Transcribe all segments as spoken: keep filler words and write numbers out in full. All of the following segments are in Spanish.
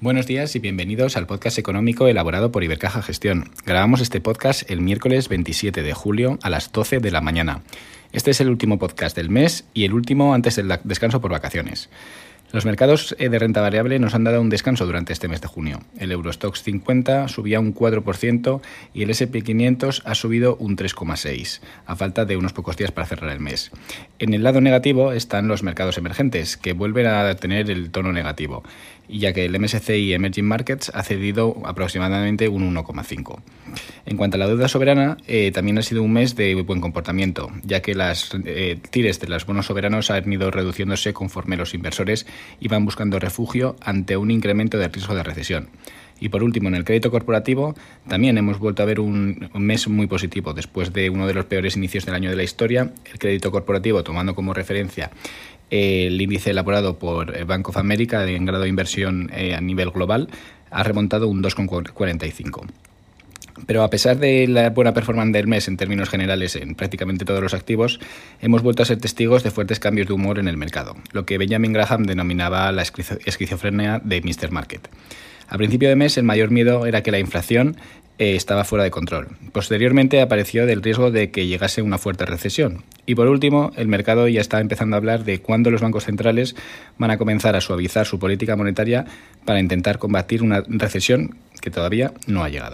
Buenos días y bienvenidos al podcast económico elaborado por Ibercaja Gestión. Grabamos este podcast el miércoles veintisiete de julio a las doce de la mañana. Este es el último podcast del mes y el último antes del descanso por vacaciones. Los mercados de renta variable nos han dado un descanso durante este mes de junio. El Eurostoxx cincuenta subía un cuatro por ciento y el ese and pe quinientos ha subido un tres coma seis por ciento, a falta de unos pocos días para cerrar el mes. En el lado negativo están los mercados emergentes, que vuelven a tener el tono negativo, ya que el eme ese ce i Emerging Markets ha cedido aproximadamente un uno coma cinco por ciento. En cuanto a la deuda soberana, eh, también ha sido un mes de buen comportamiento, ya que las eh, tires de los bonos soberanos han ido reduciéndose conforme los inversores iban buscando refugio ante un incremento del riesgo de recesión. Y por último, en el crédito corporativo también hemos vuelto a ver un, un mes muy positivo. Después de uno de los peores inicios del año de la historia, el crédito corporativo, tomando como referencia eh, el índice elaborado por Bank of America en grado de inversión eh, a nivel global, ha remontado un dos coma cuarenta y cinco. Pero a pesar de la buena performance del mes en términos generales en prácticamente todos los activos, hemos vuelto a ser testigos de fuertes cambios de humor en el mercado, lo que Benjamin Graham denominaba la esquizofrenia de míster Market. A principio de mes el mayor miedo era que la inflación eh, estaba fuera de control. Posteriormente apareció el riesgo de que llegase una fuerte recesión. Y por último, el mercado ya está empezando a hablar de cuándo los bancos centrales van a comenzar a suavizar su política monetaria para intentar combatir una recesión que todavía no ha llegado.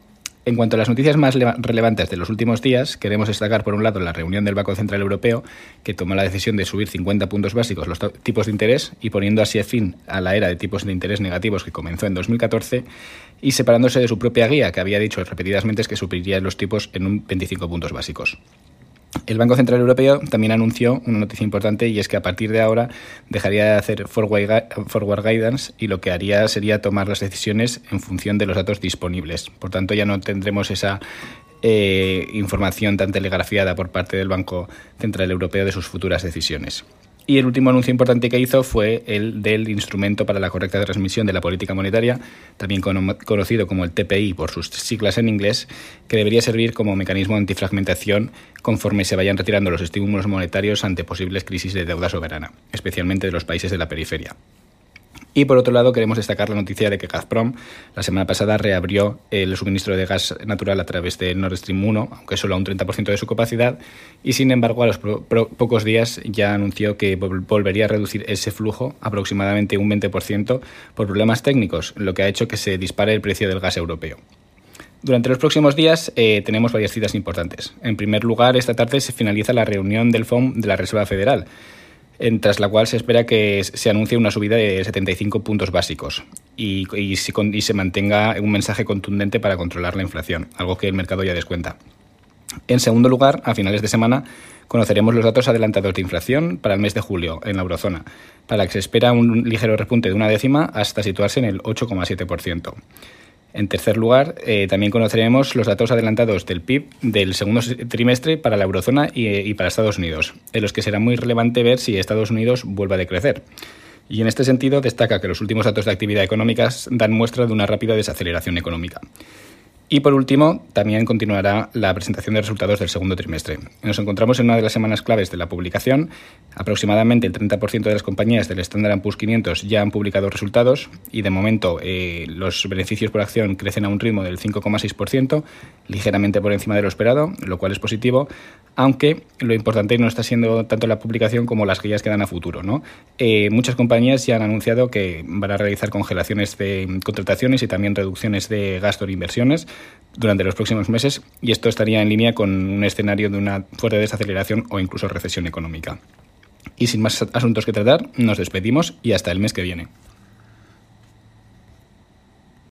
En cuanto a las noticias más relevantes de los últimos días, queremos destacar por un lado la reunión del Banco Central Europeo, que tomó la decisión de subir cincuenta puntos básicos los tipos de interés y poniendo así fin a la era de tipos de interés negativos que comenzó en dos mil catorce y separándose de su propia guía, que había dicho repetidamente que subiría los tipos en un veinticinco puntos básicos. El Banco Central Europeo también anunció una noticia importante y es que a partir de ahora dejaría de hacer forward guidance y lo que haría sería tomar las decisiones en función de los datos disponibles. Por tanto, ya no tendremos esa eh, información tan telegrafiada por parte del Banco Central Europeo de sus futuras decisiones. Y el último anuncio importante que hizo fue el del instrumento para la correcta transmisión de la política monetaria, también conocido como el te pe i por sus siglas en inglés, que debería servir como mecanismo de antifragmentación conforme se vayan retirando los estímulos monetarios ante posibles crisis de deuda soberana, especialmente de los países de la periferia. Y por otro lado queremos destacar la noticia de que Gazprom la semana pasada reabrió el suministro de gas natural a través de Nord Stream uno, aunque solo a un treinta por ciento de su capacidad, y sin embargo a los pro- pro- pocos días ya anunció que vol- volvería a reducir ese flujo aproximadamente un veinte por ciento por problemas técnicos, lo que ha hecho que se dispare el precio del gas europeo. Durante los próximos días eh, tenemos varias citas importantes. En primer lugar, esta tarde se finaliza la reunión del F O M de la Reserva Federal, En, tras la cual se espera que se anuncie una subida de setenta y cinco puntos básicos y, y, y se mantenga un mensaje contundente para controlar la inflación, algo que el mercado ya descuenta. En segundo lugar, a finales de semana, conoceremos los datos adelantados de inflación para el mes de julio en la eurozona, para la que se espera un ligero repunte de una décima hasta situarse en el ocho coma siete por ciento. En tercer lugar, eh, también conoceremos los datos adelantados del pe i be del segundo trimestre para la eurozona y, y para Estados Unidos, en los que será muy relevante ver si Estados Unidos vuelve a decrecer. Y en este sentido destaca que los últimos datos de actividad económica dan muestra de una rápida desaceleración económica. Y por último, también continuará la presentación de resultados del segundo trimestre. Nos encontramos en una de las semanas claves de la publicación. Aproximadamente el treinta por ciento de las compañías del Standard and Poor's quinientos ya han publicado resultados y de momento eh, los beneficios por acción crecen a un ritmo del cinco coma seis por ciento, ligeramente por encima de lo esperado, lo cual es positivo, aunque lo importante no está siendo tanto la publicación como las guías que dan a futuro, ¿no? Eh, muchas compañías ya han anunciado que van a realizar congelaciones de contrataciones y también reducciones de gasto en inversiones durante los próximos meses, y esto estaría en línea con un escenario de una fuerte desaceleración o incluso recesión económica. Y sin más asuntos que tratar, nos despedimos y hasta el mes que viene.